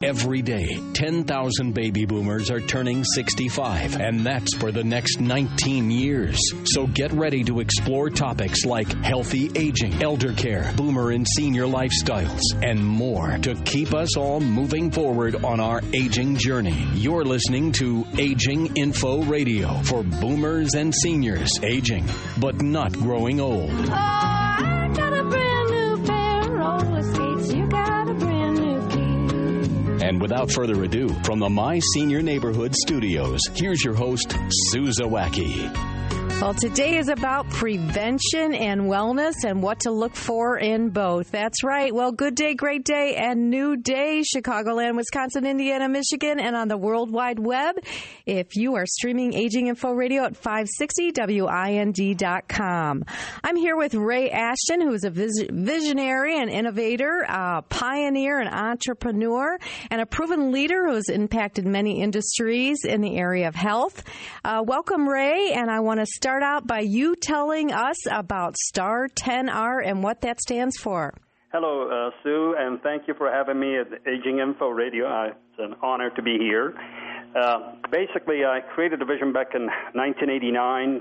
Every day, 10,000 baby boomers are turning 65, and that's for the next 19 years. So get ready to explore topics like healthy aging, elder care, boomer and senior lifestyles, and more to keep us all moving forward on our aging journey. You're listening to Aging Info Radio for boomers and seniors aging, but not growing old. Oh, I got a brand new pair of roller skates. You got a brand new key. And without further ado, from the My Senior Neighborhood Studios, here's your host, Sue Zawacki. Well, today is about prevention and wellness and what to look for in both. That's right. Well, good day, great day, and new day, Chicagoland, Wisconsin, Indiana, Michigan, and on the World Wide Web. If you are streaming Aging Info Radio at 560WIND.com. I'm here with Ray Ashton, who is a visionary and innovator, a pioneer and entrepreneur, and a proven leader who has impacted many industries in the area of health. Welcome, Ray, and I want to start out by you telling us about Star 10R and what that stands for. Hello, Sue, and thank you for having me at Aging Info Radio. It's an honor to be here. Basically, I created a vision back in 1989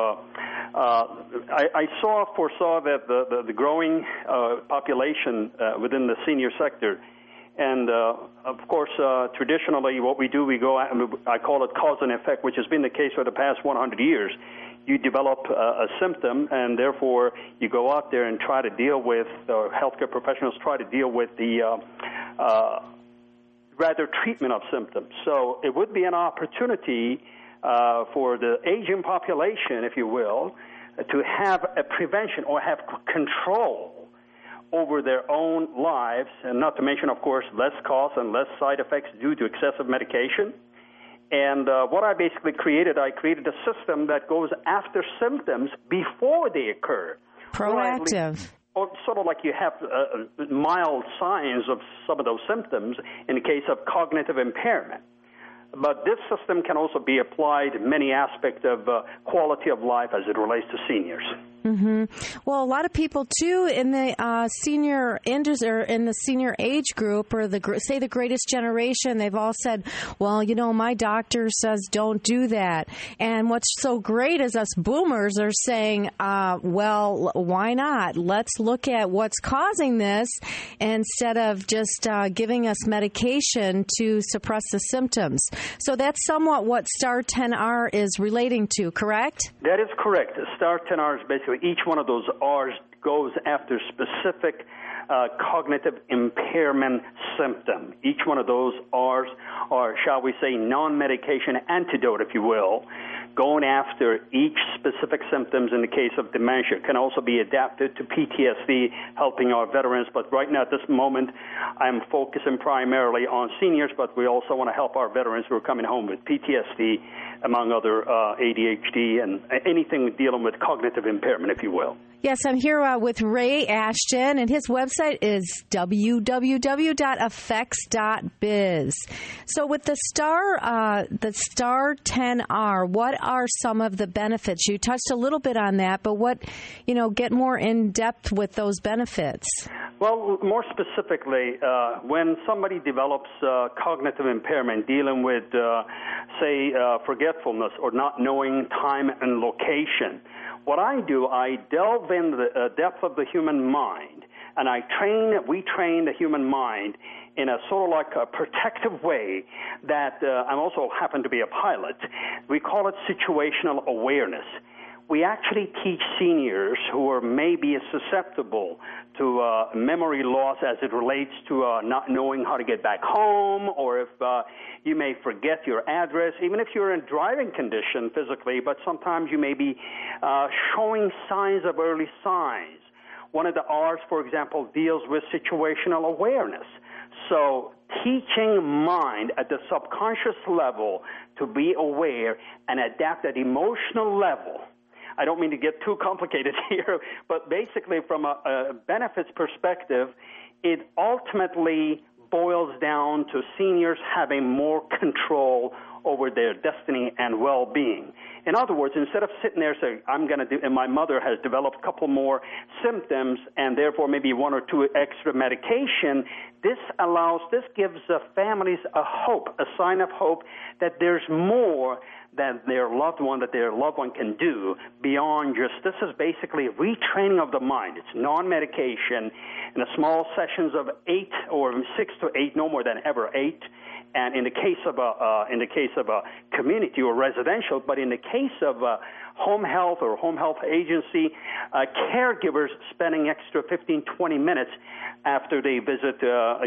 I foresaw that the growing population within the senior sector. And, of course, traditionally what we do, we go out and I call it cause and effect, which has been the case for the past 100 years. You develop a symptom, and therefore you go out there and try to deal with, healthcare professionals try to deal with the treatment of symptoms. So it would be an opportunity for the aging population, if you will, to have a prevention or have control over their own lives, and not to mention, of course, less costs and less side effects due to excessive medication. And what I basically created, I created a system that goes after symptoms before they occur. Proactive. Or sort of like you have mild signs of some of those symptoms in the case of cognitive impairment. But this system can also be applied in many aspects of quality of life as it relates to seniors. Mm-hmm. Well, a lot of people too in the senior industry, or in the senior age group, or the greatest generation, they've all said, "Well, you know, my doctor says don't do that." And what's so great is us boomers are saying, "Well, why not? Let's look at what's causing this instead of just giving us medication to suppress the symptoms." So that's somewhat what Star 10R is relating to, correct? That is correct. Star 10R is basically each one of those R's goes after specific cognitive impairment symptom. Each one of those R's are, shall we say, non-medication antidote, if you will, going after each specific symptoms. In the case of dementia, can also be adapted to PTSD, helping our veterans. But right now, at this moment, I'm focusing primarily on seniors, but we also want to help our veterans who are coming home with PTSD, among other ADHD and anything dealing with cognitive impairment, if you will. Yes, I'm here with Ray Ashton, and his website is www.effects.biz. So with the Star 10R, what are some of the benefits? You touched a little bit on that, but get more in depth with those benefits. Well, more specifically, when somebody develops cognitive impairment, dealing with, forgetfulness or not knowing time and location, what I do, I delve in the depth of the human mind, and we train the human mind in a sort of like a protective way that I also happen to be a pilot. We call it situational awareness. We actually teach seniors who are maybe susceptible to memory loss as it relates to not knowing how to get back home, or if you may forget your address, even if you're in driving condition physically, but sometimes you may be showing signs of early signs. One of the R's, for example, deals with situational awareness. So teaching mind at the subconscious level to be aware and adapt at emotional level. I don't mean to get too complicated here, but basically from a benefits perspective, it ultimately boils down to seniors having more control over their destiny and well-being. In other words, instead of sitting there saying, I'm going to do, and my mother has developed a couple more symptoms and therefore maybe one or two extra medication, this gives families a hope, a sign of hope that there's more that their loved one can do beyond just, this is basically retraining of the mind. It's non-medication in a small sessions of 8 or 6 to 8, no more than ever 8. And in the case of a community or residential, but in the case of home health or home health agency, caregivers spending extra 15, 20 minutes after they visit,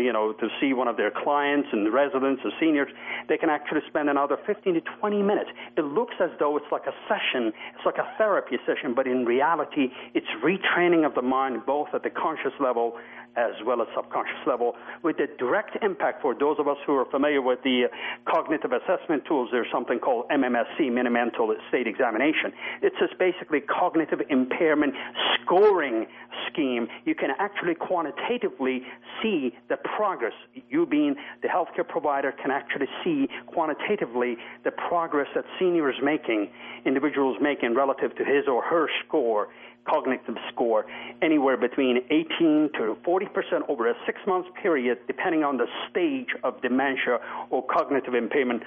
to see one of their clients and residents and seniors, they can actually spend another 15 to 20 minutes. It looks as though it's like a session, it's like a therapy session, but in reality, it's retraining of the mind both at the conscious level as well as subconscious level, with a direct impact for those of us who are familiar with the cognitive assessment tools. There's something called MMSE, Mental State Examination. It's just basically cognitive impairment scoring scheme. You can actually quantitatively see the progress. You being the healthcare provider can actually see quantitatively the progress that seniors making, individuals making relative to his or her score, cognitive score, anywhere between 18 to 40% over a 6-month period, depending on the stage of dementia or cognitive impairment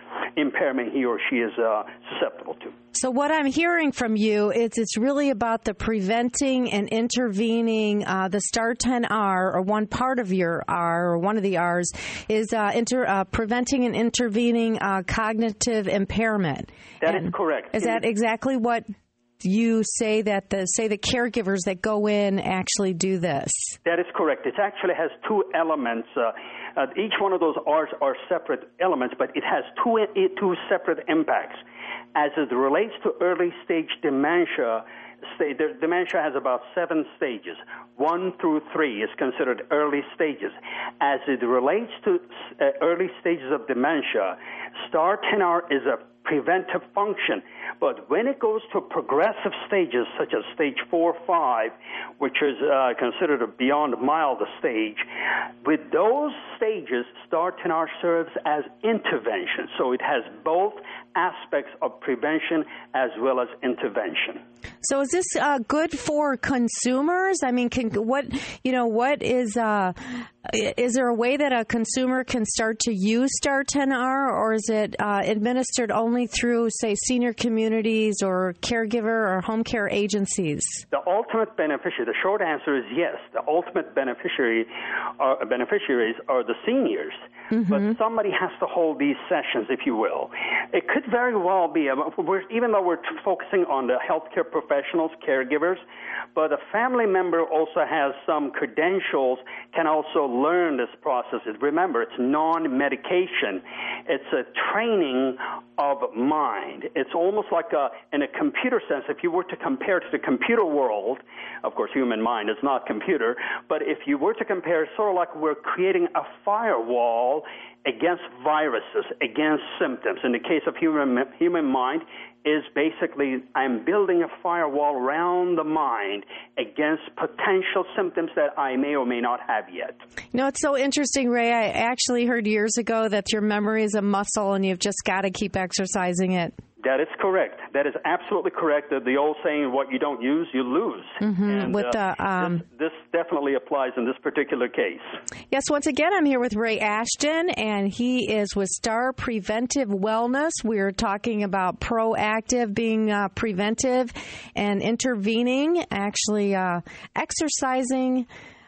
he or she is susceptible to. So what I'm hearing from you is it's really about the preventing and intervening, the STAR 10R, or one part of your R, or one of the R's, is preventing and intervening cognitive impairment. That is correct. Is that exactly what you say that the caregivers that go in actually do this? That is correct. It actually has two elements. Each one of those R's are separate elements, but it has two separate impacts. As it relates to early stage dementia, dementia has about 7 stages. 1 through 3 is considered early stages. As it relates to early stages of dementia, STAR 10R is a preventive function. But when it goes to progressive stages, such as stage 4 or 5, which is considered a beyond mild stage, with those stages, STAR 10R serves as intervention. So it has both aspects of prevention as well as intervention. So is this good for consumers? I mean, is there a way that a consumer can start to use STAR 10R, or is it administered only through, say, senior communities or caregiver or home care agencies? The ultimate beneficiary, the short answer is yes. The ultimate beneficiaries are the seniors. Mm-hmm. But somebody has to hold these sessions, if you will. It could very well be, even though we're focusing on the healthcare professionals, caregivers, but a family member also has some credentials, can also learn this process. Remember, it's non-medication. It's a training of mind. It's almost like in a computer sense, if you were to compare to the computer world, of course, human mind is not computer, but if you were to compare, sort of like we're creating a firewall against viruses, against symptoms. In the case of human mind, is basically I'm building a firewall around the mind against potential symptoms that I may or may not have yet. You know, it's so interesting, Ray. I actually heard years ago that your memory is a muscle and you've just got to keep exercising it. That is correct. That is absolutely correct. The old saying, what you don't use, you lose. Mm-hmm. And this definitely applies in this particular case. Yes, once again, I'm here with Ray Ashton, and he is with Star Preventive Wellness. We're talking about proactive, being preventive, and intervening, actually exercising.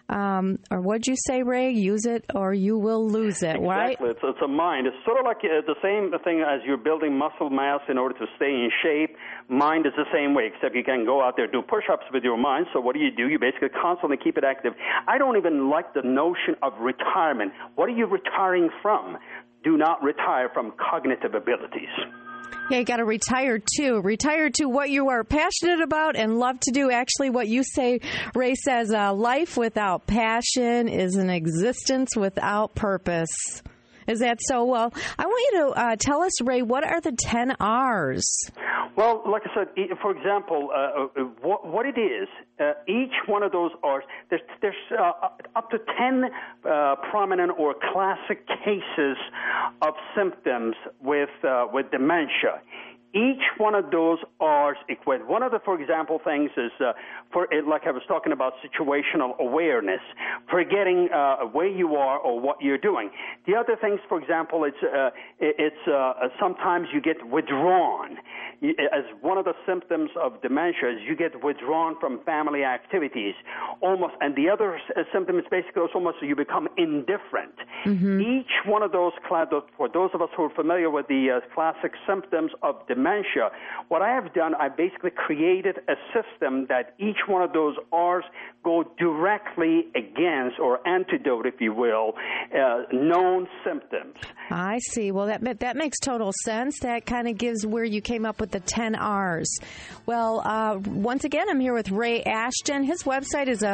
Or what'd you say, Ray? Use it or you will lose it, right? Exactly. It's a mind. It's sort of like the same thing as you're building muscle mass in order to stay in shape. Mind is the same way, except you can go out there, do push-ups with your mind. So what do? You basically constantly keep it active. I don't even like the notion of retirement. What are you retiring from? Do not retire from cognitive abilities. Yeah, you got to retire to what you are passionate about and love to do. Actually, what you say, Ray says, life without passion is an existence without purpose. Is that so? Well, I want you to tell us, Ray, what are the 10 R's? Well, like I said, for example, what it is, each one of those R's, there's up to 10 prominent or classic cases of symptoms with dementia. Each one of those R's equate. One of the, for example, things is, like I was talking about, situational awareness, forgetting where you are or what you're doing. The other things, for example, it's sometimes you get withdrawn. As one of the symptoms of dementia is you get withdrawn from family activities, almost. And the other symptom is basically almost you become indifferent. Mm-hmm. Each one of those, for those of us who are familiar with the classic symptoms of dementia, what I have done, I basically created a system that each one of those R's go directly against, or antidote, if you will, known symptoms. I see. Well, that makes total sense. That kind of gives where you came up with the 10 R's. Well, once again, I'm here with Ray Ashton. His website is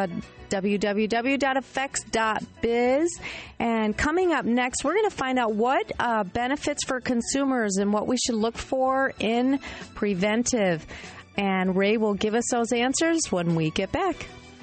www.effects.biz. And coming up next, we're going to find out what benefits for consumers and what we should look for in preventive. And Ray will give us those answers when we get back.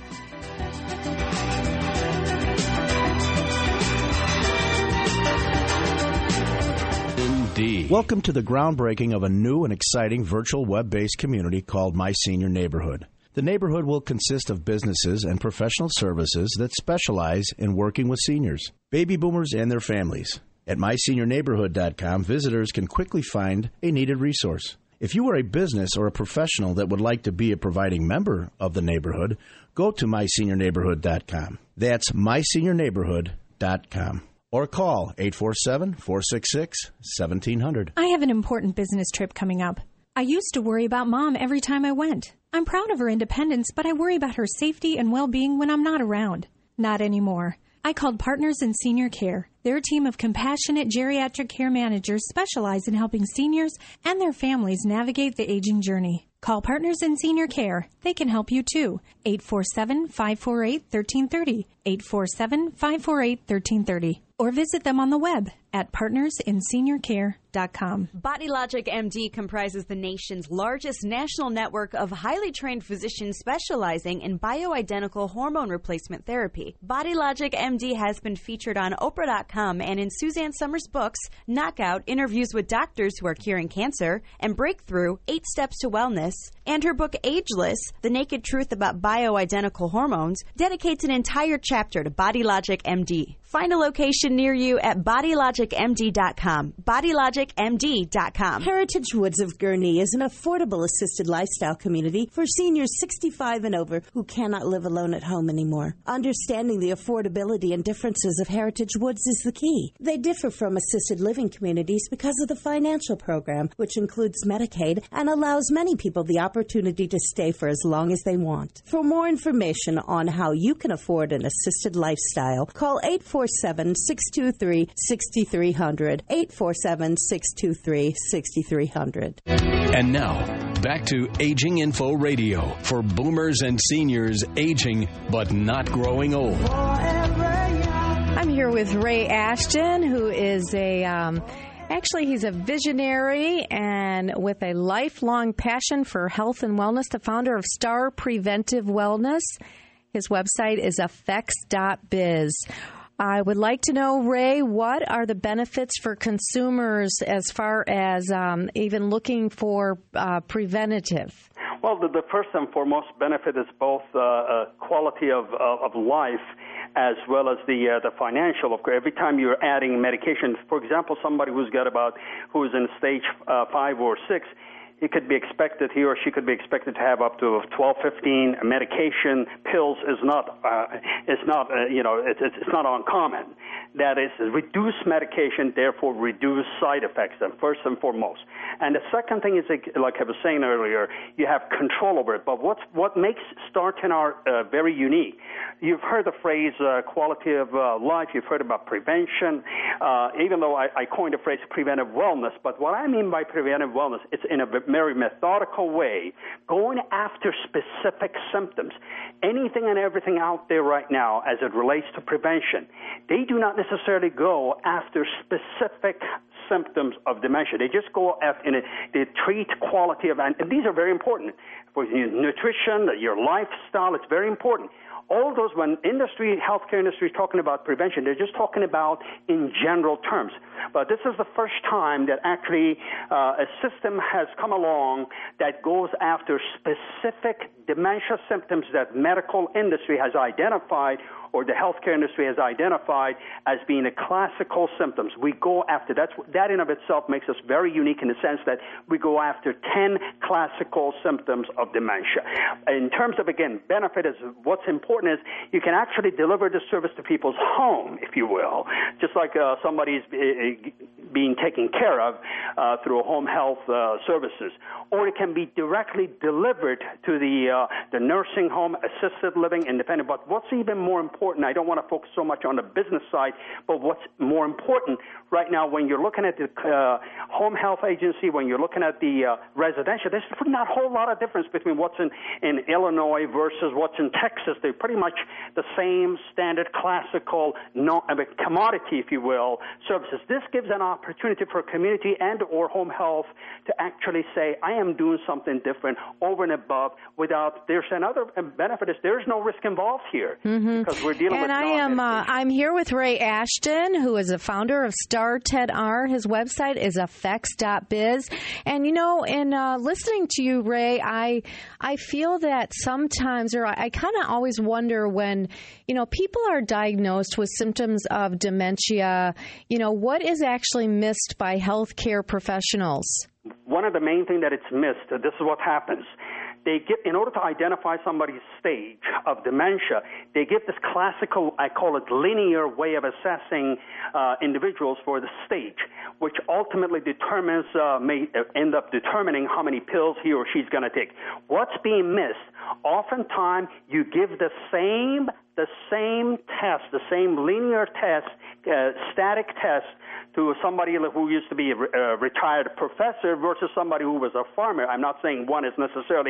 Indeed. Welcome to the groundbreaking of a new and exciting virtual web-based community called My Senior Neighborhood. The neighborhood will consist of businesses and professional services that specialize in working with seniors, baby boomers, and their families. At myseniorneighborhood.com, visitors can quickly find a needed resource. If you are a business or a professional that would like to be a providing member of the neighborhood, go to myseniorneighborhood.com. That's myseniorneighborhood.com. Or call 847-466-1700. I have an important business trip coming up. I used to worry about Mom every time I went. I'm proud of her independence, but I worry about her safety and well-being when I'm not around. Not anymore. I called Partners in Senior Care. Their team of compassionate geriatric care managers specialize in helping seniors and their families navigate the aging journey. Call Partners in Senior Care. They can help you too. 847-548-1330. 847-548-1330. Or visit them on the web at partnersinseniorcare.com. BodyLogic MD comprises the nation's largest national network of highly trained physicians specializing in bioidentical hormone replacement therapy. BodyLogic MD has been featured on Oprah.com and in Suzanne Summers' books, Knockout, Interviews with Doctors Who Are Curing Cancer, and Breakthrough, 8 Steps to Wellness, and her book Ageless, The Naked Truth About Bioidentical Hormones, dedicates an entire chapter to BodyLogic MD. Find a location near you at bodylogicmd.com. bodylogicmd.com. Heritage Woods of Gurnee is an affordable assisted lifestyle community for seniors 65 and over who cannot live alone at home anymore. Understanding the affordability and differences of Heritage Woods is the key. They differ from assisted living communities because of the financial program, which includes Medicaid and allows many people the opportunity to stay for as long as they want. For more information on how you can afford an assisted lifestyle, call 847-623-6300. 847-623-6300. And now, back to Aging Info Radio for boomers and seniors aging but not growing old. I'm here with Ray Ashton, who is he's a visionary and with a lifelong passion for health and wellness, the founder of Star Preventive Wellness. His website is effects.biz. I would like to know, Ray, what are the benefits for consumers as far as even looking for preventative? Well, the first and foremost benefit is both quality of life as well as the financial. Every time you're adding medication, for example, somebody who's in stage 5 or 6, he or she could be expected to have up to 12, 15 medication pills. It's not uncommon. That is, reduce medication, therefore reduce side effects, first and foremost. And the second thing is, like I was saying earlier, you have control over it. But what makes Star 10R very unique? You've heard the phrase quality of life. You've heard about prevention, even though I coined the phrase preventive wellness. But what I mean by preventive wellness, it's in a very methodical way, going after specific symptoms. Anything and everything out there right now as it relates to prevention, they do not necessarily go after specific symptoms of dementia. They just go after, they treat quality of, and these are very important. For your nutrition, your lifestyle, it's very important. All those, when healthcare industry is talking about prevention, they're just talking about in general terms. But this is the first time that actually a system has come along that goes after specific dementia symptoms that medical industry has identified or the healthcare industry has identified as being the classical symptoms. We go after that in of itself makes us very unique in the sense that we go after 10 classical symptoms of dementia. In terms of, again, benefit, is what's important is you can actually deliver the service to people's home, if you will, just like somebody's being taken care of through home health services, or it can be directly delivered to the nursing home, assisted living, independent. But what's even more important, I don't want to focus so much on the business side, but what's more important right now when you're looking at the home health agency, when you're looking at the residential, there's not a whole lot of difference between what's in Illinois versus what's in Texas. They're pretty much the same standard classical commodity, if you will, services. This gives an opportunity for community and or home health to actually say, I am doing something different over and above without, there's another benefit is there's no risk involved here because we're dealing with I'm here with Ray Ashton, who is a founder of Star10R. His website is effects.biz. And, in listening to you, Ray, I feel that sometimes, or I kind of always wonder when, people are diagnosed with symptoms of dementia, what is actually missed by healthcare professionals? One of the main things that it's missed, this is what happens. In order to identify somebody's stage of dementia, they give this classical, I call it linear way of assessing individuals for the stage, which ultimately may end up determining how many pills he or she's going to take. What's being missed? Oftentimes, you give the same test, the same linear test, static test, to somebody who used to be a retired professor versus somebody who was a farmer. I'm not saying one is necessarily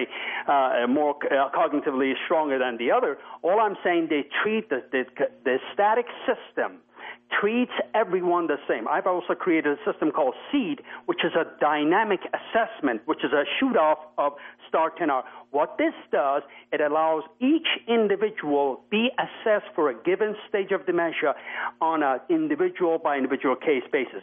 more cognitively stronger than the other. All I'm saying, they treat the static system treats everyone the same. I've also created a system called SEED, which is a dynamic assessment, which is a shoot-off of Star10R. What this does, it allows each individual be assessed for a given stage of dementia on an individual-by-individual case basis.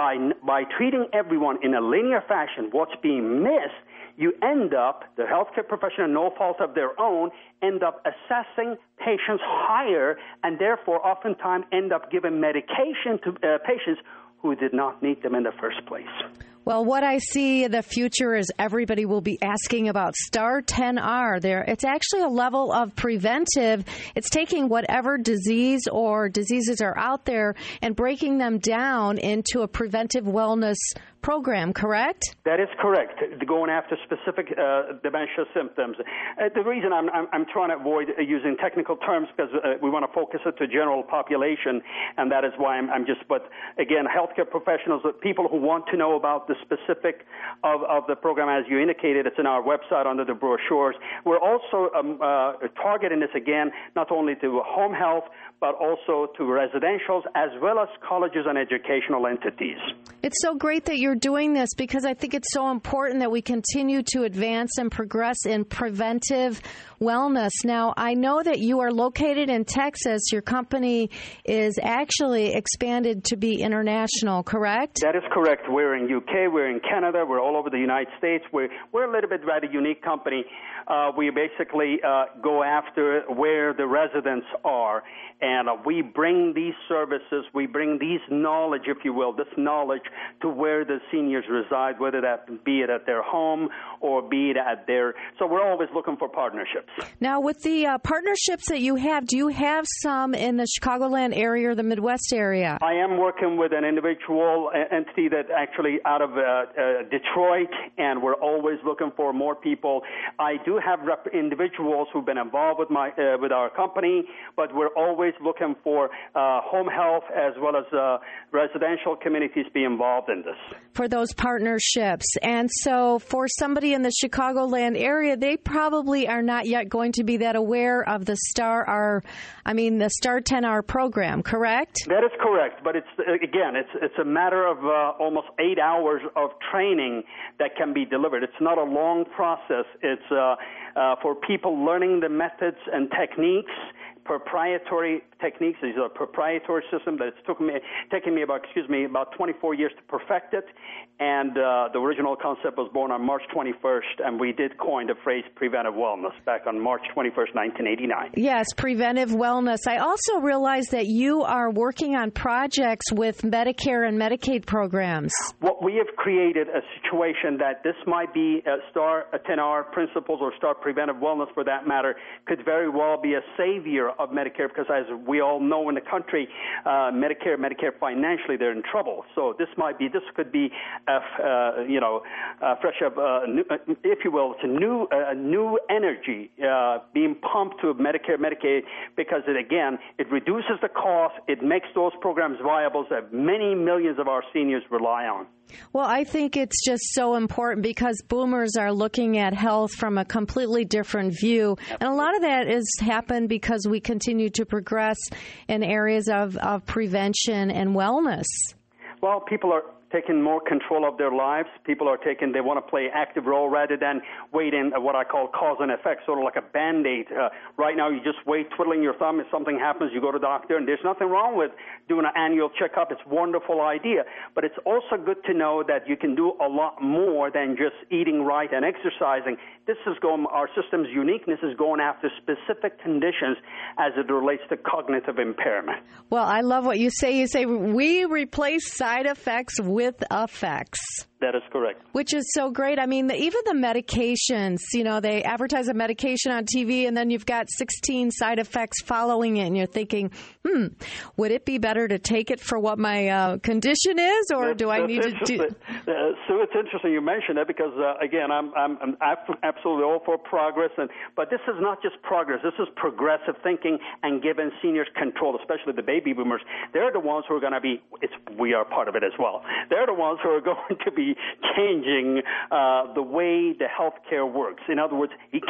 By treating everyone in a linear fashion, what's being missed, you end up, the healthcare professional, no fault of their own, end up assessing patients higher and therefore oftentimes end up giving medication to patients who did not need them in the first place. Well, what I see in the future is everybody will be asking about Star10R. It's actually a level of preventive. It's taking whatever disease or diseases are out there and breaking them down into a preventive wellness program, correct? That is correct. Going after specific dementia symptoms. The reason I'm trying to avoid using technical terms because we want to focus it to general population, and that is why I'm just. But again, healthcare professionals, people who want to know about the specific of the program, as you indicated, it's in our website under the brochures. We're also targeting this again not only to home health but also to residentials as well as colleges and educational entities. It's so great that you're doing this because I think it's so important that we continue to advance and progress in preventive wellness. Now, I know that you are located in Texas. Your company is actually expanded to be international, correct? That is correct. We're in UK, we're in Canada, we're all over the United States. We're a little bit rather unique company. We basically go after where the residents are, and we bring these services, we bring these knowledge, if you will, this knowledge to where the seniors reside, whether that be it at their home or be it at their. So we're always looking for partnerships. Now, with the partnerships that you have, do you have some in the Chicagoland area or the Midwest area? I am working with an individual entity that actually out of Detroit, and we're always looking for more people. I do have individuals who've been involved with with our company, but we're always looking for home health as well as residential communities be involved in this. For those partnerships. And so for somebody in the Chicagoland area, they probably are not yet going to be that aware of the Star10R program, correct? That is correct. But it's a matter of almost 8 hours of training that can be delivered. It's not a long process. It's for people learning the methods and techniques proprietary techniques. These are proprietary systems that it's taken me about 24 years to perfect it. And the original concept was born on March 21st, and we did coin the phrase preventive wellness back on March 21st, 1989. Yes, preventive wellness. I also realize that you are working on projects with Medicare and Medicaid programs. What we have created a situation that this might be STAR 10R principles or STAR preventive wellness for that matter could very well be a savior of Medicare, because as we all know in the country, Medicare financially, they're in trouble. So this could be fresh up, if you will, it's a new energy being pumped to Medicare, Medicaid, because it reduces the cost, it makes those programs viable that many millions of our seniors rely on. Well, I think it's just so important because boomers are looking at health from a completely different view. And a lot of that has happened because we continue to progress in areas of prevention and wellness. Well, people are taking more control of their lives. They want to play active role rather than wait in what I call cause and effect, sort of like a Band-Aid. Right now, you just wait, twiddling your thumb. If something happens, you go to the doctor, and there's nothing wrong with doing an annual checkup. It's a wonderful idea. But it's also good to know that you can do a lot more than just eating right and exercising. Our system's uniqueness is going after specific conditions as it relates to cognitive impairment. Well, I love what you say. You say we replace side effects with effects. That is correct. Which is so great. I mean, even the medications, they advertise a medication on TV and then you've got 16 side effects following it and you're thinking, would it be better to take it for what my condition is, or do I need to do... So it's interesting you mentioned that because, again, I'm absolutely all for progress, but this is not just progress. This is progressive thinking and giving seniors control, especially the baby boomers. They're the ones who are going to be, we are part of it as well. They're the ones who are going to be changing the way the healthcare works. In other words, the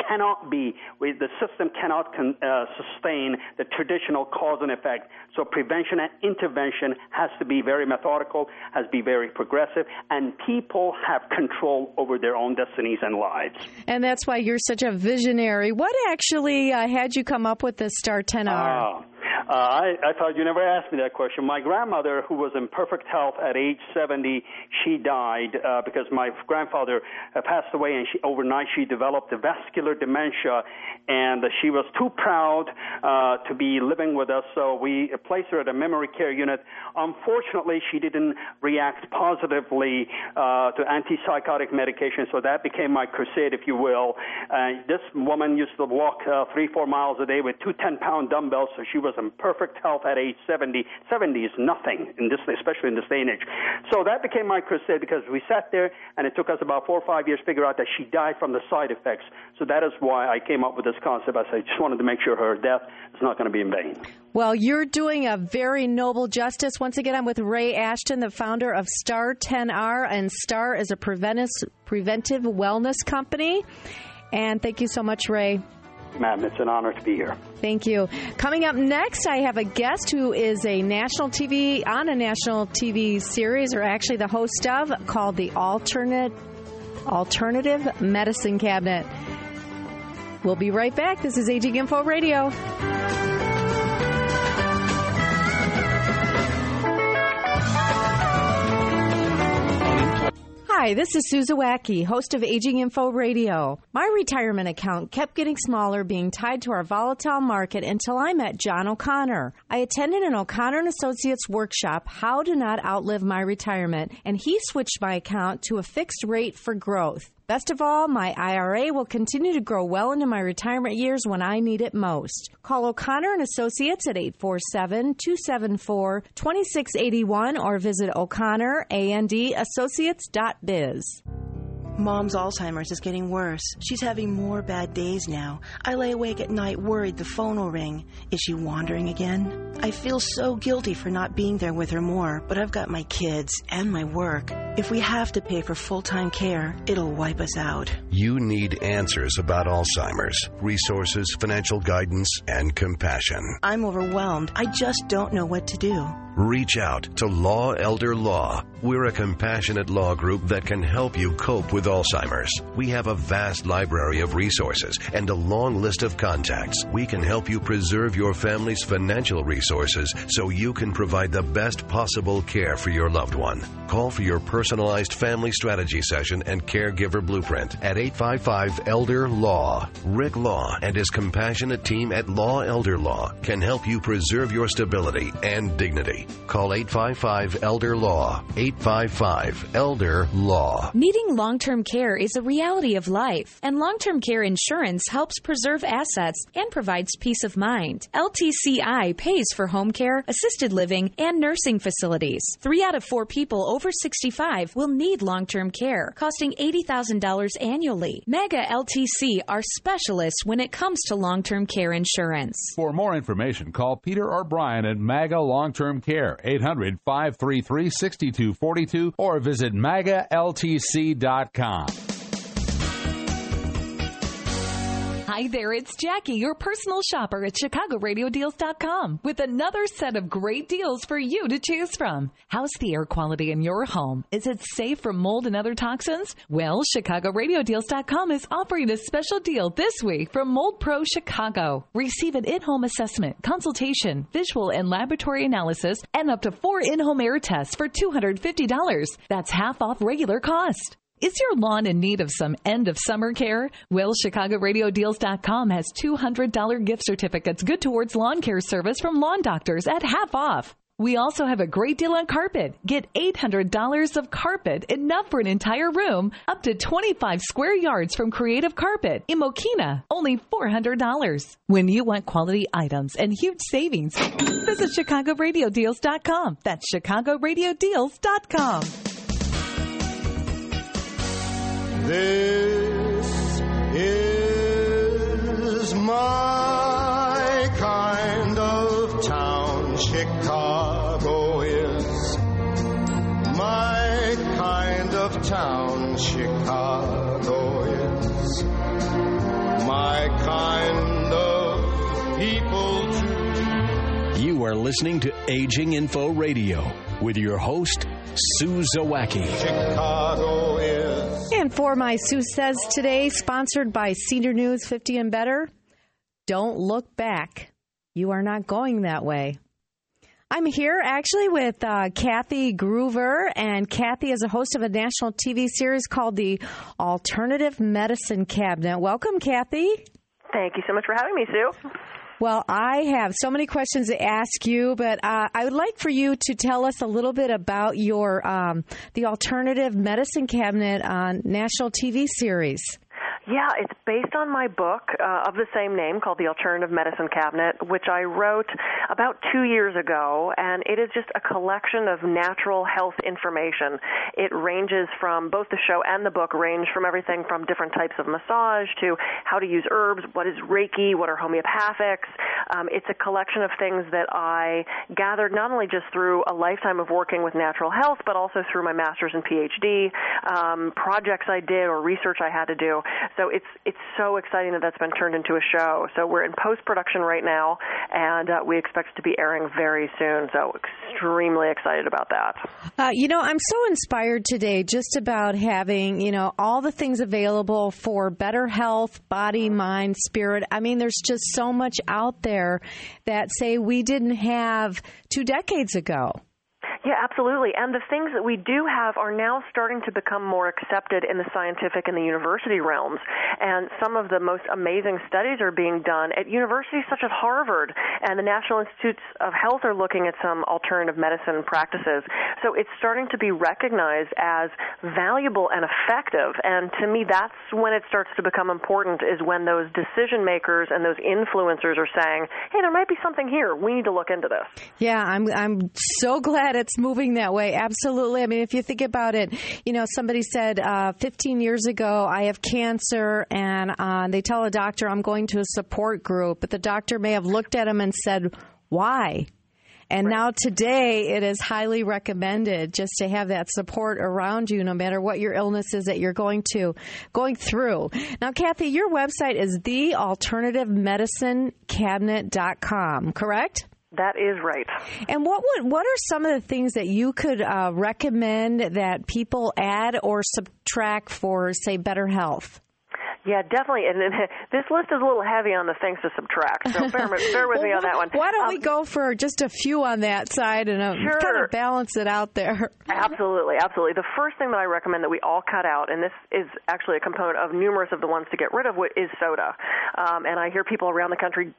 system cannot sustain the traditional cause and effect. So prevention and intervention has to be very methodical, has to be very progressive, and people have control over their own destinies and lives. And that's why you're such a visionary. What actually had you come up with this STAR 10R? I thought you never asked me that question. My grandmother, who was in perfect health at age 70, she died because my grandfather passed away, and overnight she developed vascular dementia, and she was too proud to be living with us, so we placed her at a memory care unit. Unfortunately, she didn't react positively to antipsychotic medication, so that became my crusade, if you will. This woman used to walk 3-4 miles a day with 2 10-pound dumbbells, so she was in perfect health at age 70. 70 is nothing, especially in this day and age. So that became my crusade because we sat there, and it took us about 4 or 5 years to figure out that she died from the side effects. So that is why I came up with this concept. I just wanted to make sure her death is not going to be in vain. Well, you're doing a very noble justice. Once again, I'm with Ray Ashton, the founder of STAR 10R, and STAR is a preventive wellness company. And thank you so much, Ray. Ma'am, it's an honor to be here. Thank you. Coming up next, I have a guest who is on a national TV series, or actually the host of, called the Alternative Medicine Cabinet. We'll be right back. This is Aging Info Radio. Hi, this is Susan Wacky, host of Aging Info Radio. My retirement account kept getting smaller, being tied to our volatile market until I met John O'Connor. I attended an O'Connor & Associates workshop, How to Not Outlive My Retirement, and he switched my account to a fixed rate for growth. Best of all, my IRA will continue to grow well into my retirement years when I need it most. Call O'Connor & Associates at 847-274-2681 or visit o'connorandassociates.biz. Mom's Alzheimer's is getting worse. She's having more bad days now. I lay awake at night worried the phone will ring. Is she wandering again? I feel so guilty for not being there with her more, but I've got my kids and my work. If we have to pay for full-time care, it'll wipe us out. You need answers about Alzheimer's, resources, financial guidance, and compassion. I'm overwhelmed. I just don't know what to do. Reach out to Law Elder Law. We're a compassionate law group that can help you cope with Alzheimer's. We have a vast library of resources and a long list of contacts. We can help you preserve your family's financial resources so you can provide the best possible care for your loved one. Call for your personalized family strategy session and caregiver blueprint at 855-ELDER-LAW. Rick Law and his compassionate team at Law Elder Law can help you preserve your stability and dignity. Call 855-ELDER-LAW. 855-ELDER-LAW. Needing long-term care is a reality of life, and long-term care insurance helps preserve assets and provides peace of mind. LTCI pays for home care, assisted living, and nursing facilities. 3 out of 4 people over 65 will need long-term care, costing $80,000 annually. Mega LTC are specialists when it comes to long-term care insurance. For more information, call Peter or Brian at MAGA Long-Term Care, 800-533-6242, or visit MAGALTC.com. Hi there, it's Jackie, your personal shopper at ChicagoRadioDeals.com with another set of great deals for you to choose from. How's the air quality in your home? Is it safe from mold and other toxins? Well, ChicagoRadioDeals.com is offering a special deal this week from Mold Pro Chicago. Receive an in-home assessment, consultation, visual and laboratory analysis, and up to 4 in-home air tests for $250. That's half off regular cost. Is your lawn in need of some end-of-summer care? Well, ChicagoRadioDeals.com has $200 gift certificates good towards lawn care service from Lawn Doctors at half off. We also have a great deal on carpet. Get $800 of carpet, enough for an entire room, up to 25 square yards from Creative Carpet in Mokina, only $400. When you want quality items and huge savings, visit ChicagoRadioDeals.com. That's ChicagoRadioDeals.com. This is my kind of town. Chicago is my kind of town. Chicago is my kind of people too. You are listening to Aging Info Radio with your host, Sue Zawacki. Chicago is. And for my Sue Says today, sponsored by Senior News 50 and Better, don't look back. You are not going that way. I'm here actually with Kathy Groover, and Kathy is a host of a national TV series called the Alternative Medicine Cabinet. Welcome, Kathy. Thank you so much for having me, Sue. Well, I have so many questions to ask you, but I would like for you to tell us a little bit about your the Alternative Medicine Cabinet national TV series. Yeah, it's based on my book of the same name called The Alternative Medicine Cabinet, which I wrote about 2 years ago, and it is just a collection of natural health information. It ranges from, both the show and the book range from everything from different types of massage to how to use herbs, what is Reiki, what are homeopathics. It's a collection of things that I gathered not only just through a lifetime of working with natural health, but also through my master's and PhD, projects I did or research I had to do. So it's so exciting that that's been turned into a show. So we're in post-production right now, and we expect it to be airing very soon. So extremely excited about that. I'm so inspired today just about having, all the things available for better health, body, mind, spirit. I mean, there's just so much out there that, say, we didn't have 2 decades ago. Yeah, absolutely. And the things that we do have are now starting to become more accepted in the scientific and the university realms. And some of the most amazing studies are being done at universities such as Harvard, and the National Institutes of Health are looking at some alternative medicine practices. So it's starting to be recognized as valuable and effective. And to me, that's when it starts to become important, is when those decision makers and those influencers are saying, hey, there might be something here. We need to look into this. Yeah, I'm so glad it's moving that way. Absolutely. I mean, if you think about it, somebody said 15 years ago, I have cancer, and they tell a doctor I'm going to a support group, but the doctor may have looked at him and said, why? And now today it is highly recommended just to have that support around you no matter what your illness is that you're going through. Now, Kathy, your website is thealternativemedicinecabinet.com, correct? That is right. And what are some of the things that you could recommend that people add or subtract for, say, better health? Yeah, definitely. And this list is a little heavy on the things to subtract, so bear with me on that one. Why don't we go for just a few on that side and kind of balance it out there? Absolutely. The first thing that I recommend that we all cut out, and this is actually a component of numerous of the ones to get rid of, is soda. And I hear people around the country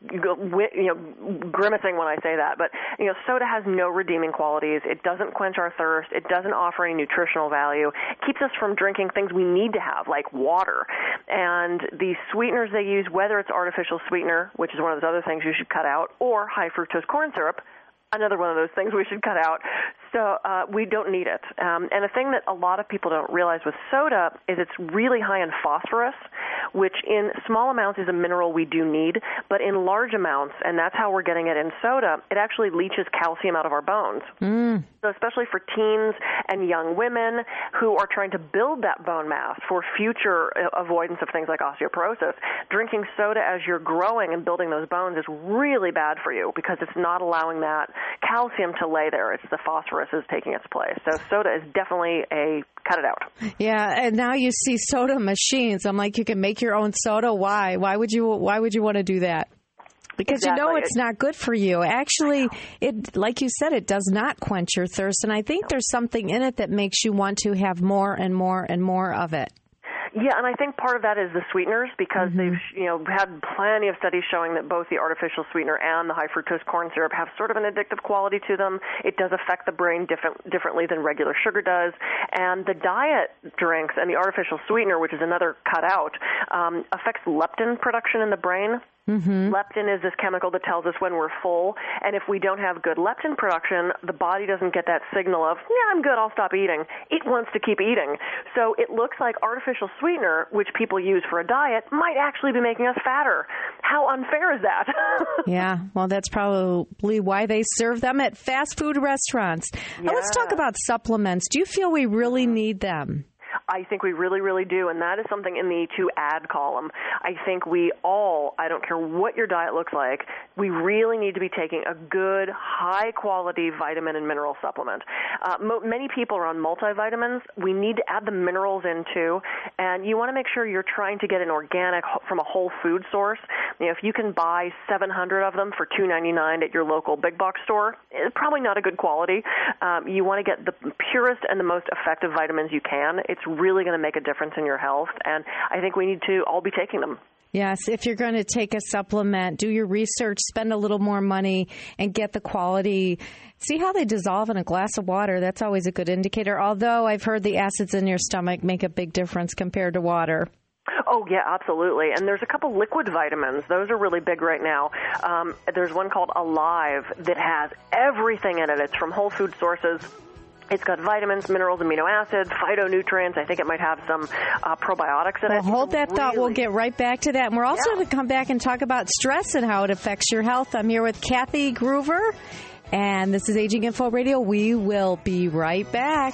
grimacing when I say that. But, soda has no redeeming qualities. It doesn't quench our thirst. It doesn't offer any nutritional value. It keeps us from drinking things we need to have, like water. And the sweeteners they use, whether it's artificial sweetener, which is one of those other things you should cut out, or high fructose corn syrup, another one of those things we should cut out. So we don't need it. And the thing that a lot of people don't realize with soda is it's really high in phosphorus, which in small amounts is a mineral we do need, but in large amounts, and that's how we're getting it in soda, it actually leaches calcium out of our bones. So especially for teens and young women who are trying to build that bone mass for future avoidance of things like osteoporosis, drinking soda as you're growing and building those bones is really bad for you because it's not allowing that calcium to lay there. It's the phosphorus is taking its place. So soda is definitely a cut it out. Yeah, and now you see soda machines. I'm like, you can make your own soda. Why? Why would you want to do that? Because exactly. It's not good for you. Actually, it, like you said, it does not quench your thirst. And I think there's something in it that makes you want to have more and more and more of it. Yeah, and I think part of that is the sweeteners because they've had plenty of studies showing that both the artificial sweetener and the high fructose corn syrup have sort of an addictive quality to them. It does affect the brain differently than regular sugar does. And the diet drinks and the artificial sweetener, which is another cut out, affects leptin production in the brain. Leptin is this chemical that tells us when we're full, and if we don't have good leptin production, the body doesn't get that signal of, yeah, I'm good, I'll stop eating. It wants to keep eating. So it looks like artificial sweetener, which people use for a diet, might actually be making us fatter. How unfair is that? Yeah, well, that's probably why they serve them at fast food restaurants. Now, let's talk about supplements. Do you feel we really need them? I think we really, really do, and that is something in the to add column. I think we all, I don't care what your diet looks like, we really need to be taking a good, high-quality vitamin and mineral supplement. Many people are on multivitamins. We need to add the minerals in, too, and you want to make sure you're trying to get an organic from a whole food source. If you can buy 700 of them for $2.99 at your local big box store, it's probably not a good quality. You want to get the purest and the most effective vitamins you can. It's really going to make a difference in your health, and I think we need to all be taking them. Yes, if you're going to take a supplement, do your research, spend a little more money, and get the quality. See how they dissolve in a glass of water. That's always a good indicator, although I've heard the acids in your stomach make a big difference compared to water. Oh, yeah, absolutely. And there's a couple liquid vitamins. Those are really big right now. There's one called Alive that has everything in it. It's from whole food sources. It's got vitamins, minerals, amino acids, phytonutrients. I think it might have some probiotics in it. Hold that thought. We'll get right back to that. And we're also going to come back and talk about stress and how it affects your health. I'm here with Kathy Groover, and this is Aging Info Radio. We will be right back.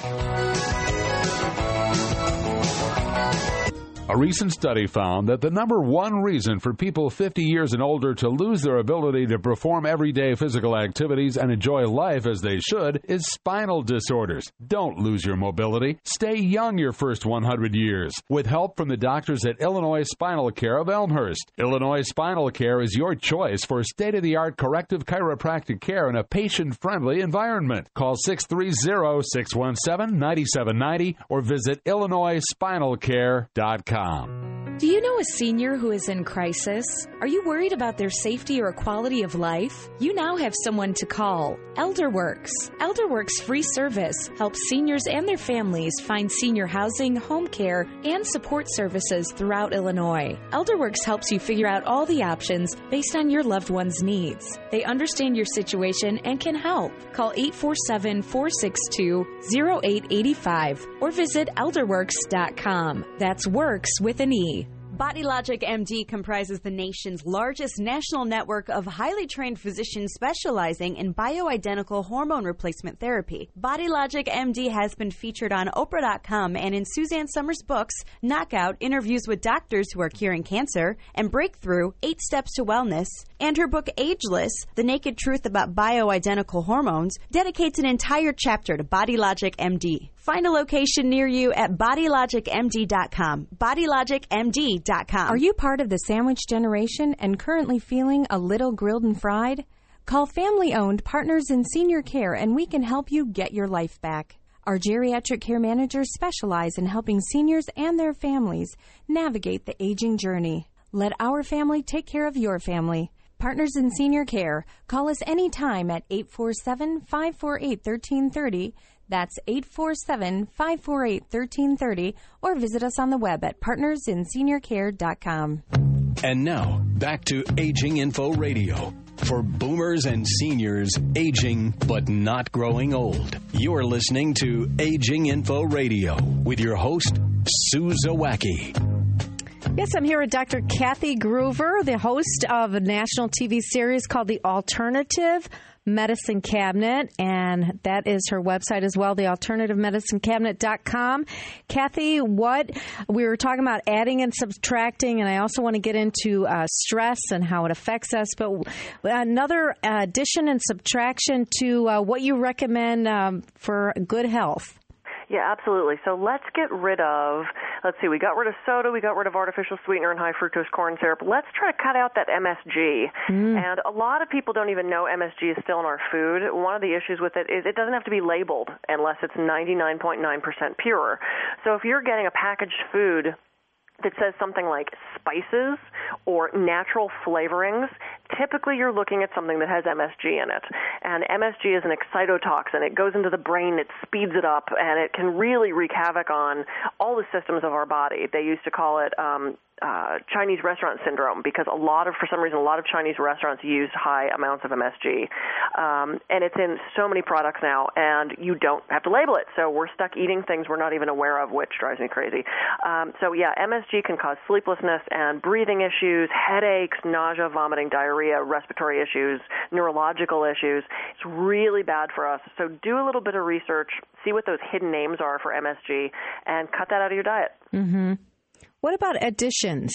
A recent study found that the number one reason for people 50 years and older to lose their ability to perform everyday physical activities and enjoy life as they should is spinal disorders. Don't lose your mobility. Stay young your first 100 years with help from the doctors at Illinois Spinal Care of Elmhurst. Illinois Spinal Care is your choice for state-of-the-art corrective chiropractic care in a patient-friendly environment. Call 630-617-9790 or visit IllinoisSpinalCare.com. Do you know a senior who is in crisis? Are you worried about their safety or quality of life? You now have someone to call. ElderWorks. ElderWorks' free service helps seniors and their families find senior housing, home care, and support services throughout Illinois. ElderWorks helps you figure out all the options based on your loved one's needs. They understand your situation and can help. Call 847-462-0885 or visit elderworks.com. That's works with an E. Body Logic MD comprises the nation's largest national network of highly trained physicians specializing in bioidentical hormone replacement therapy. Body Logic MD has been featured on Oprah.com and in Suzanne Summers' books, Knockout, Interviews with Doctors Who Are Curing Cancer, and Breakthrough, 8 Steps to Wellness, and her book Ageless, The Naked Truth About Bioidentical Hormones, dedicates an entire chapter to Body Logic MD. Find a location near you at bodylogicmd.com. bodylogicmd.com. Are you part of the sandwich generation and currently feeling a little grilled and fried? Call family-owned Partners in Senior Care and we can help you get your life back. Our geriatric care managers specialize in helping seniors and their families navigate the aging journey. Let our family take care of your family. Partners in Senior Care. Call us anytime at 847-548-1330. That's 847-548-1330. Or visit us on the web at partnersinseniorcare.com. And now, back to Aging Info Radio. For boomers and seniors aging but not growing old. You're listening to Aging Info Radio with your host, Sue Zawacki. Yes, I'm here with Dr. Kathy Gruver, the host of a national TV series called The Alternative Medicine Cabinet, and that is her website as well, thealternativemedicinecabinet.com. Kathy, we were talking about adding and subtracting, and I also want to get into stress and how it affects us, but another addition and subtraction to what you recommend for good health. Yeah, absolutely. So let's get rid of, we got rid of soda, we got rid of artificial sweetener and high fructose corn syrup. Let's try to cut out that MSG. And a lot of people don't even know MSG is still in our food. One of the issues with it is it doesn't have to be labeled unless it's 99.9% pure. So if you're getting a packaged food that says something like spices or natural flavorings, typically you're looking at something that has MSG in it. And MSG is an excitotoxin. It goes into the brain, it speeds it up, and it can really wreak havoc on all the systems of our body. They used to call it Chinese restaurant syndrome because for some reason, a lot of Chinese restaurants use high amounts of MSG. And it's in so many products now, and you don't have to label it. So we're stuck eating things we're not even aware of, which drives me crazy. MSG can cause sleeplessness and breathing issues, headaches, nausea, vomiting, diarrhea, respiratory issues, neurological issues. It's really bad for us. So do a little bit of research, see what those hidden names are for MSG, and cut that out of your diet. Mm-hmm. What about additions?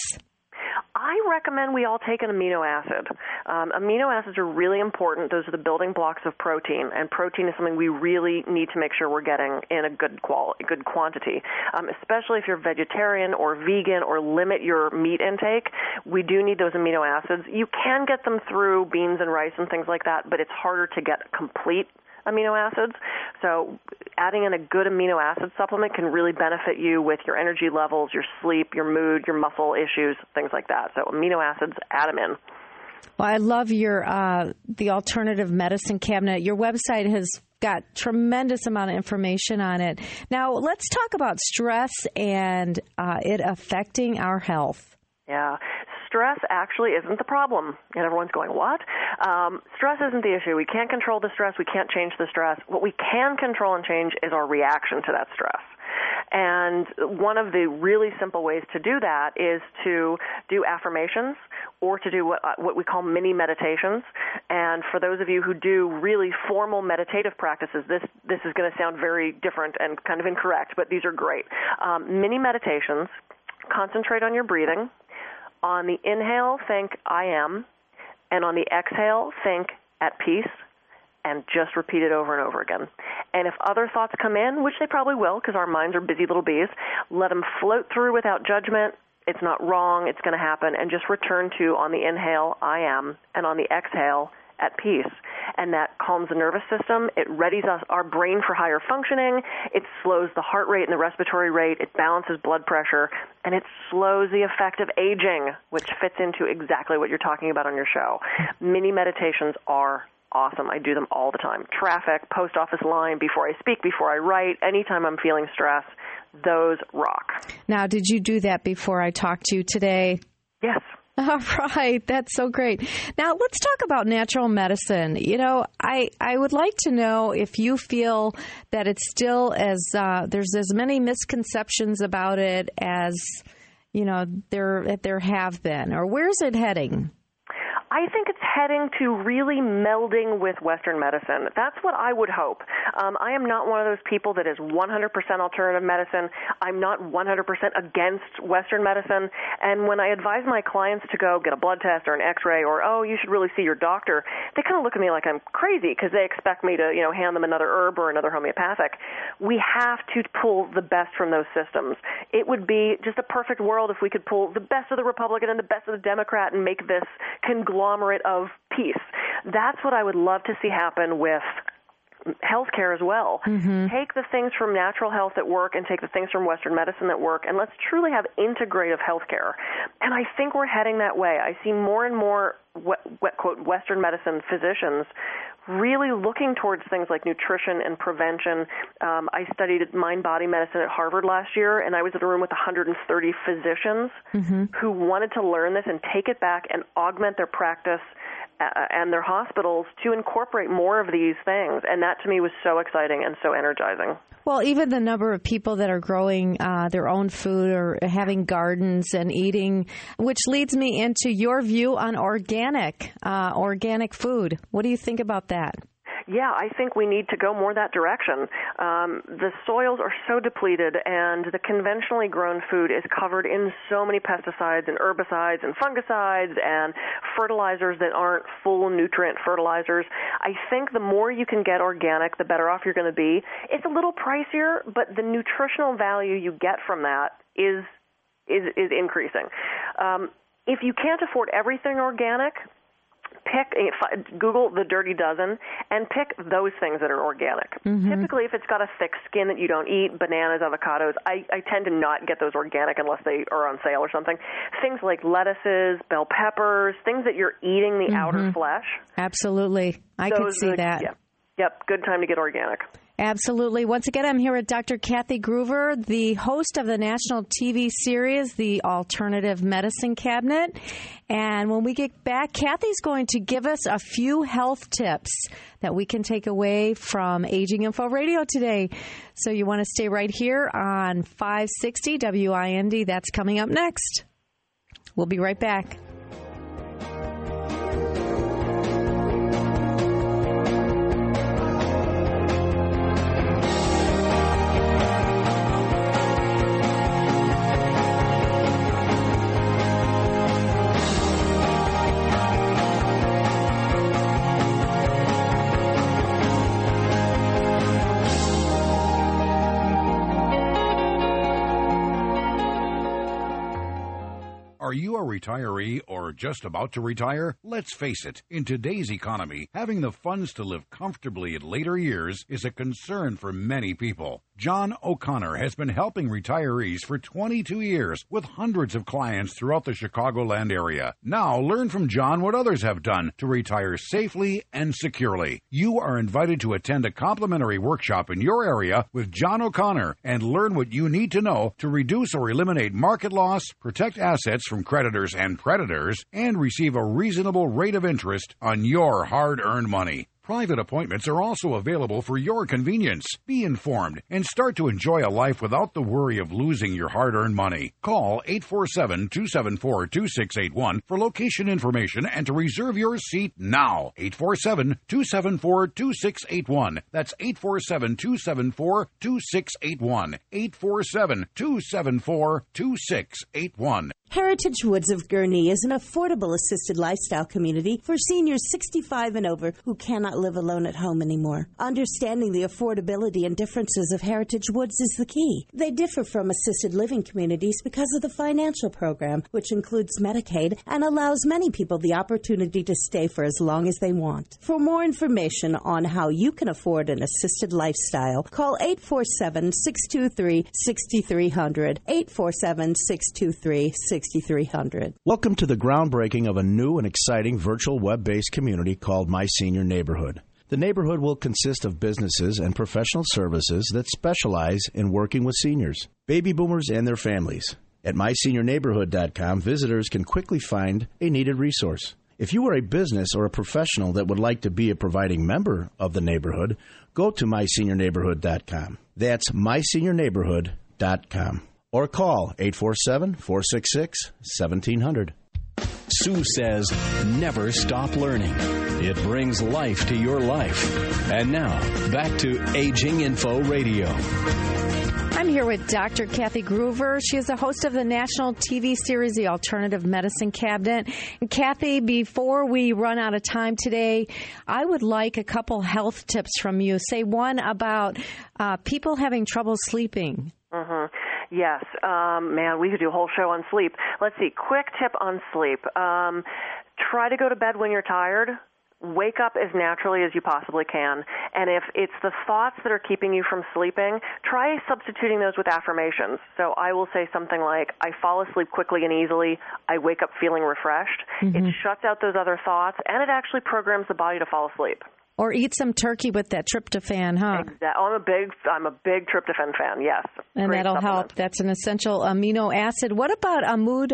I recommend we all take an amino acid. Amino acids are really important. Those are the building blocks of protein, and protein is something we really need to make sure we're getting in a good quantity, especially if you're vegetarian or vegan or limit your meat intake. We do need those amino acids. You can get them through beans and rice and things like that, but it's harder to get complete amino acids. So adding in a good amino acid supplement can really benefit you with your energy levels, your sleep, your mood, your muscle issues, things like that. So amino acids, add them in. Well, I love your the Alternative Medicine Cabinet. Your website has got tremendous amount of information on it. Now, let's talk about stress and it affecting our health. Yeah. Stress actually isn't the problem. And everyone's going, what? Stress isn't the issue. We can't control the stress. We can't change the stress. What we can control and change is our reaction to that stress. And one of the really simple ways to do that is to do affirmations or to do what we call mini meditations. And for those of you who do really formal meditative practices, this is going to sound very different and kind of incorrect, but these are great. Mini meditations, concentrate on your breathing. On the inhale, think, I am. And on the exhale, think, at peace. And just repeat it over and over again. And if other thoughts come in, which they probably will because our minds are busy little bees, let them float through without judgment. It's not wrong. It's going to happen. And just return to, on the inhale, I am. And on the exhale, at peace. And that calms the nervous system. It readies our brain for higher functioning. It slows the heart rate and the respiratory rate. It balances blood pressure. And it slows the effect of aging, which fits into exactly what you're talking about on your show. Mini meditations are awesome. I do them all the time. Traffic, post office line, before I speak, before I write, anytime I'm feeling stress, those rock. Now, did you do that before I talked to you today? Yes. All right. That's so great. Now, let's talk about natural medicine. You know, I would like to know if you feel that it's still there's as many misconceptions about it as there have been, or where's it heading? I think it's heading to really melding with Western medicine. That's what I would hope. I am not one of those people that is 100% alternative medicine. I'm not 100% against Western medicine. And when I advise my clients to go get a blood test or an x-ray or, oh, you should really see your doctor, they kind of look at me like I'm crazy because they expect me to, hand them another herb or another homeopathic. We have to pull the best from those systems. It would be just a perfect world if we could pull the best of the Republican and the best of the Democrat and make this conglomerate of peace. That's what I would love to see happen with healthcare as well. Mm-hmm. Take the things from natural health that work and take the things from Western medicine that work, and let's truly have integrative healthcare. And I think we're heading that way. I see more and more, quote, Western medicine physicians really looking towards things like nutrition and prevention. I studied mind-body medicine at Harvard last year, and I was in a room with 130 physicians who wanted to learn this and take it back and augment their practice and their hospitals to incorporate more of these things. And that, to me, was so exciting and so energizing. Well, even the number of people that are growing their own food or having gardens and eating, which leads me into your view on organic food. What do you think about that? Yeah, I think we need to go more that direction. The soils are so depleted, and the conventionally grown food is covered in so many pesticides and herbicides and fungicides and fertilizers that aren't full nutrient fertilizers. I think the more you can get organic, the better off you're going to be. It's a little pricier, but the nutritional value you get from that is increasing. If you can't afford everything organic, Google the Dirty Dozen and pick those things that are organic. Mm-hmm. Typically, if it's got a thick skin that you don't eat, bananas, avocados, I tend to not get those organic unless they are on sale or something. Things like lettuces, bell peppers, things that you're eating the outer flesh. Absolutely. I could see that. Yeah. Yep, good time to get organic. Absolutely. Once again, I'm here with Dr. Kathy Gruver, the host of the national TV series, The Alternative Medicine Cabinet. And when we get back, Kathy's going to give us a few health tips that we can take away from Aging Info Radio today. So you want to stay right here on 560 WIND. That's coming up next. We'll be right back. Are you a retiree or just about to retire? Let's face it, in today's economy, having the funds to live comfortably in later years is a concern for many people. John O'Connor has been helping retirees for 22 years with hundreds of clients throughout the Chicagoland area. Now learn from John what others have done to retire safely and securely. You are invited to attend a complimentary workshop in your area with John O'Connor and learn what you need to know to reduce or eliminate market loss, protect assets from creditors and predators, and receive a reasonable rate of interest on your hard-earned money. Private appointments are also available for your convenience. Be informed and start to enjoy a life without the worry of losing your hard-earned money. Call 847-274-2681 for location information and to reserve your seat now. 847-274-2681. That's 847-274-2681. 847-274-2681. Heritage Woods of Gurnee is an affordable assisted lifestyle community for seniors 65 and over who cannot live alone at home anymore. Understanding the affordability and differences of Heritage Woods is the key. They differ from assisted living communities because of the financial program, which includes Medicaid and allows many people the opportunity to stay for as long as they want. For more information on how you can afford an assisted lifestyle, call 847-623-6300, 847-623-6300. Welcome to the groundbreaking of a new and exciting virtual web-based community called My Senior Neighborhood. The neighborhood will consist of businesses and professional services that specialize in working with seniors, baby boomers, and their families. At myseniorneighborhood.com, visitors can quickly find a needed resource. If you are a business or a professional that would like to be a providing member of the neighborhood, go to myseniorneighborhood.com. That's myseniorneighborhood.com. or call 847-466-1700. Sue says, never stop learning. It brings life to your life. And now, back to Aging Info Radio. I'm here with Dr. Kathy Gruver. She is the host of the national TV series, The Alternative Medicine Cabinet. And Kathy, before we run out of time today, I would like a couple health tips from you. Say one about people having trouble sleeping. Mm-hmm. Yes. Man, we could do a whole show on sleep. Let's see. Quick tip on sleep. Try to go to bed when you're tired. Wake up as naturally as you possibly can. And if it's the thoughts that are keeping you from sleeping, try substituting those with affirmations. So I will say something like, I fall asleep quickly and easily. I wake up feeling refreshed. Mm-hmm. It shuts out those other thoughts, and it actually programs the body to fall asleep. Or eat some turkey with that tryptophan, huh? Exactly. I'm a big tryptophan fan, yes. And Great that'll supplement. help. That's an essential amino acid. What about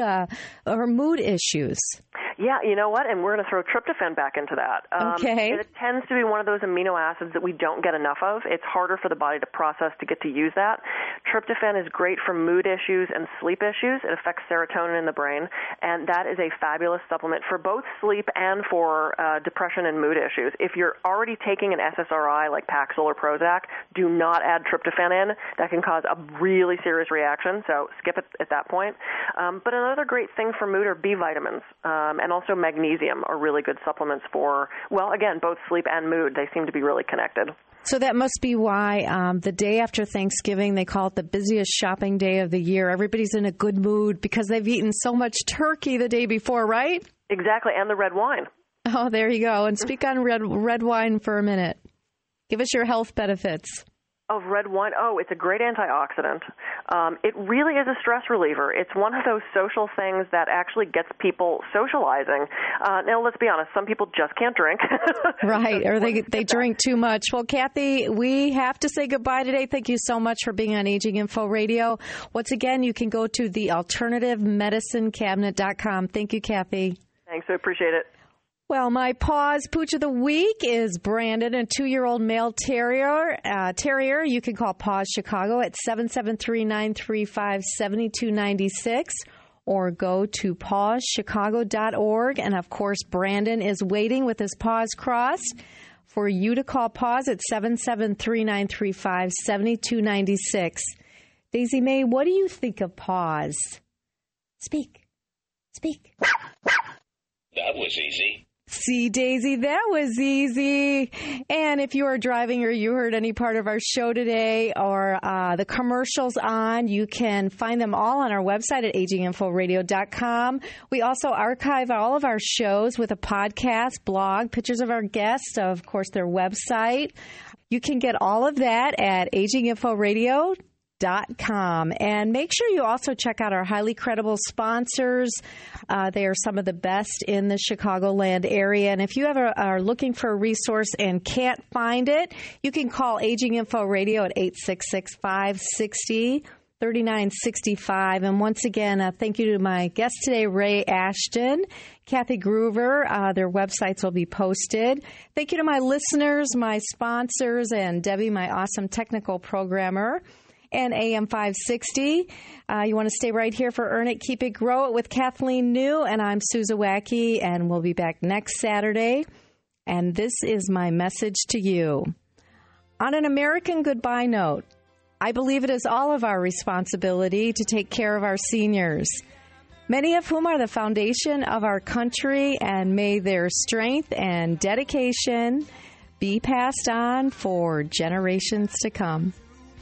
mood issues? Yeah, you know what? And we're going to throw tryptophan back into that. Okay. It tends to be one of those amino acids that we don't get enough of. It's harder for the body to process to get to use that. Tryptophan is great for mood issues and sleep issues. It affects serotonin in the brain, and that is a fabulous supplement for both sleep and for depression and mood issues. If you're already taking an SSRI like Paxil or Prozac, do not add tryptophan in. That can cause a really serious reaction, so skip it at that point. But another great thing for mood are B vitamins, and also magnesium are really good supplements for, well, again, both sleep and mood. They seem to be really connected. So that must be why the day after Thanksgiving, they call it the busiest shopping day of the year. Everybody's in a good mood because they've eaten so much turkey the day before, right? Exactly, and the red wine. Oh, there you go. And speak on red wine for a minute. Give us your health benefits. Of red wine? Oh, it's a great antioxidant. It really is a stress reliever. It's one of those social things that actually gets people socializing. Now, let's be honest, some people just can't drink. Right, or they drink too much. Well, Kathy, we have to say goodbye today. Thank you so much for being on Aging Info Radio. Once again, you can go to thealternativemedicinecabinet.com. Thank you, Kathy. Thanks, I appreciate it. Well, my Paws Pooch of the Week is Brandon, a 2-year-old male terrier. You can call Paws Chicago at 773-935-7296 or go to pawschicago.org. And, of course, Brandon is waiting with his paws crossed for you to call Paws at 773-935-7296. Daisy May, what do you think of Paws? Speak. That was easy. See, Daisy, that was easy. And if you are driving or you heard any part of our show today or the commercials on, you can find them all on our website at aginginforadio.com. We also archive all of our shows with a podcast, blog, pictures of our guests, of course, their website. You can get all of that at aginginforadio.com. And make sure you also check out our highly credible sponsors. They are some of the best in the Chicagoland area. And if you ever are looking for a resource and can't find it, you can call Aging Info Radio at 866-560-3965. And once again, thank you to my guest today, Ray Ashton, Kathy Gruver. Their websites will be posted. Thank you to my listeners, my sponsors, and Debbie, my awesome technical programmer. And AM 560. You want to stay right here for Earn It, Keep It, Grow It with Kathleen New. And I'm Sue Zawacki, and we'll be back next Saturday. And this is my message to you. On an American goodbye note, I believe it is all of our responsibility to take care of our seniors, many of whom are the foundation of our country, and may their strength and dedication be passed on for generations to come.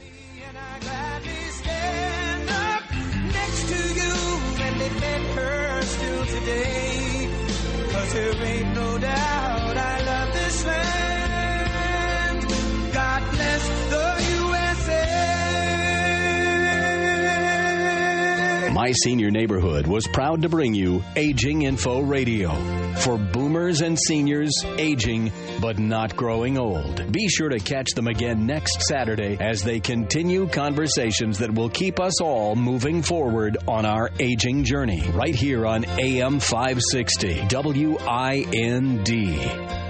There ain't no doubt I love this land. God bless the USA. My Senior Neighborhood was proud to bring you Aging Info Radio. For boomers and seniors, aging but not growing old. Be sure to catch them again next Saturday as they continue conversations that will keep us all moving forward on our aging journey. Right here on AM 560 WIND.